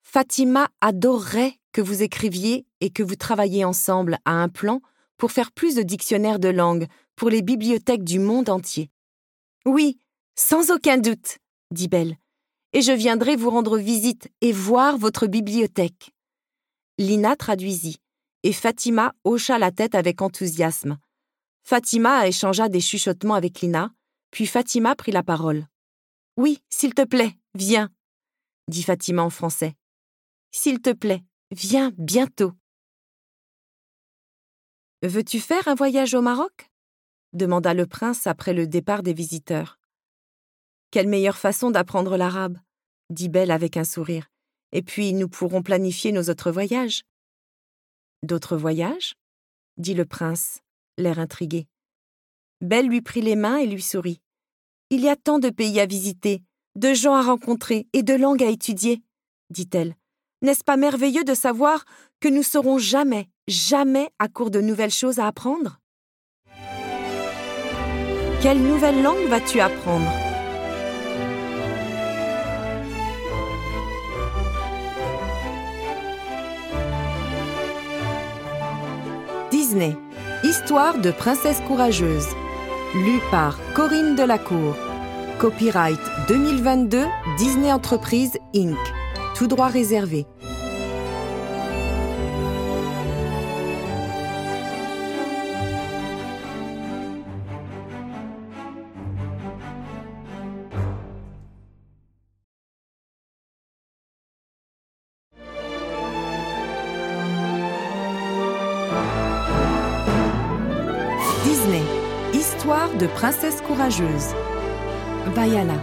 Fatima adorerait que vous écriviez et que vous travailliez ensemble à un plan pour faire plus de dictionnaires de langues pour les bibliothèques du monde entier. Oui, sans aucun doute, dit Belle, et je viendrai vous rendre visite et voir votre bibliothèque. Lina traduisit, et Fatima hocha la tête avec enthousiasme. Fatima échangea des chuchotements avec Lina, puis Fatima prit la parole. « Oui, s'il te plaît, viens, » dit Fatima en français. « S'il te plaît, viens bientôt. » « Veux-tu faire un voyage au Maroc ?» demanda le prince après le départ des visiteurs. « Quelle meilleure façon d'apprendre l'arabe ?» dit Belle avec un sourire. « Et puis nous pourrons planifier nos autres voyages. » « D'autres voyages ?» dit le prince, l'air intrigué. Belle lui prit les mains et lui sourit. « Il y a tant de pays à visiter, de gens à rencontrer et de langues à étudier, » dit-elle. « N'est-ce pas merveilleux de savoir que nous serons jamais à court de nouvelles choses à apprendre ? » « Quelle nouvelle langue vas-tu apprendre ?» Disney, Histoire de princesse courageuse. Lu par Corinne Delacour. Copyright 2022 Disney Entreprises Inc. Tout droit réservé. Disney, Histoire de princesse courageuse. Vaiana.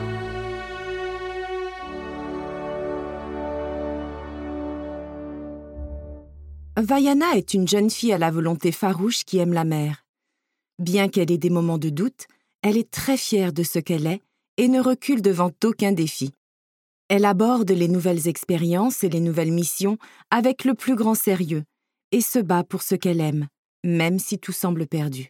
Vaiana est une jeune fille à la volonté farouche qui aime la mer. Bien qu'elle ait des moments de doute, elle est très fière de ce qu'elle est et ne recule devant aucun défi. Elle aborde les nouvelles expériences et les nouvelles missions avec le plus grand sérieux et se bat pour ce qu'elle aime, même si tout semble perdu.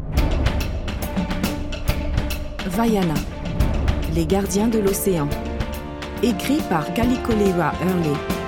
Vaiana, les gardiens de l'océan. Écrit par Kalikolewa Hurley.